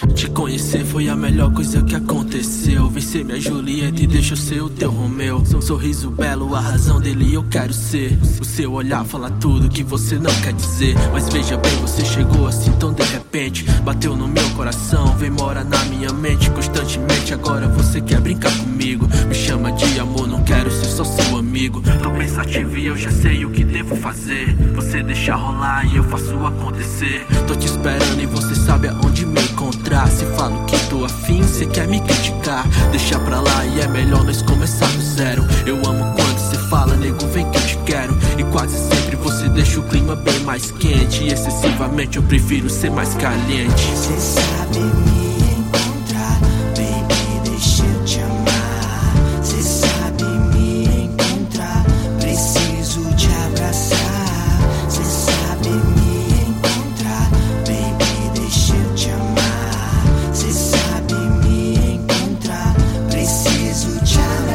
Te conhecer foi a melhor coisa que aconteceu. Vencer minha Julieta e deixa eu ser o teu Romeu. Seu sorriso belo, a razão dele eu quero ser. O seu olhar fala tudo que você não quer dizer. Mas veja bem, você chegou assim tão de repente. Bateu no meu coração, vem morar na minha mente constantemente. Agora você quer brincar comigo. Me chama de amor, não quero ser só seu amigo. Tô pensativo e eu já sei o que devo fazer. Você deixa rolar e eu faço acontecer. Tô te esperando e você sabe aonde me encontrar. Se falo que tô afim, cê quer me criticar. Deixa pra lá e é melhor nós começar do zero. Eu amo quando cê fala, nego, vem que eu te quero. E quase sempre você deixa o clima bem mais quente. E excessivamente eu prefiro ser mais caliente. Cê sabe me encontrar, baby, deixa eu te amar. Cê sabe me encontrar, preciso te abraçar. Cê sabe me encontrar, baby, deixa eu te amar. Cê sabe me encontrar, preciso te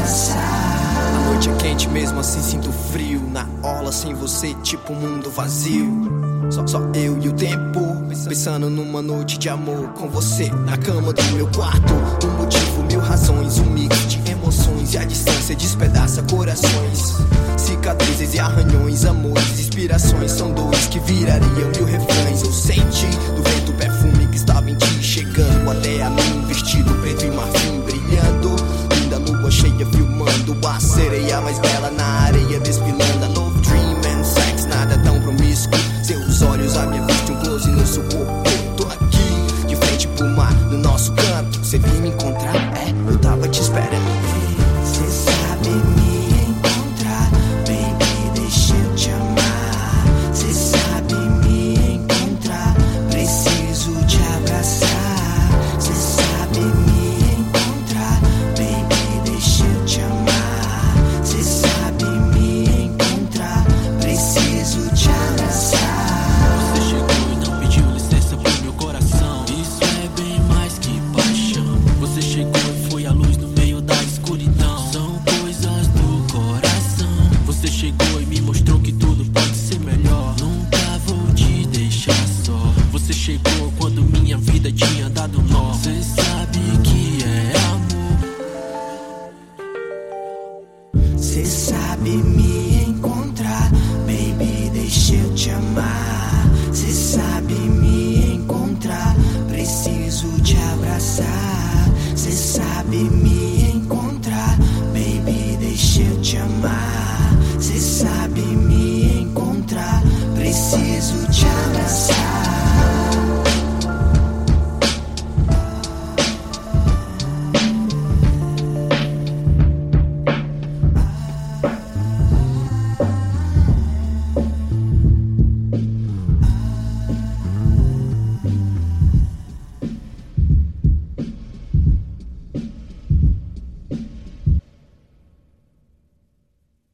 abraçar. A noite é quente, mesmo assim sinto frio. Na orla sem você, tipo um mundo vazio. Só eu e o tempo, pensando numa noite de amor com você. Na cama do meu quarto, um motivo, mil razões. Um mix de emoções e a distância despedaça corações. Cicatrizes e arranhões, amores, inspirações. São dores que virariam mil refrões. Eu senti do vento o perfume que estava em ti, chegando até a mim, vestido preto e marfim, brilhando. Linda lua cheia filmando a sereia mais bela na areia desfilando. A love dream and sex, nada tão promíscuo. Seus olhos, a minha vista, um close no seu corpo. Tô aqui, de frente pro mar, no nosso canto. Cê veio me encontrar? É, eu tava te esperando. Cê sabe me encontrar, baby, deixa eu te amar. Cê sabe me encontrar, preciso te abraçar. Cê sabe me encontrar, baby, deixa eu te amar. Cê sabe me encontrar, preciso te abraçar. Você chegou e não pediu licença pro meu coração. Isso é bem mais que paixão. Você chegou e foi a luz no meio da escuridão. São coisas do coração. Você chegou e me mostrou que tudo pode ser melhor. Nunca vou te deixar só. Você chegou quando minha vida tinha dado nó. Você sabe que é amor. Cê sabe me encontrar, baby, deixa eu te amar. Cê sabe me encontrar, preciso te abraçar. Cê sabe me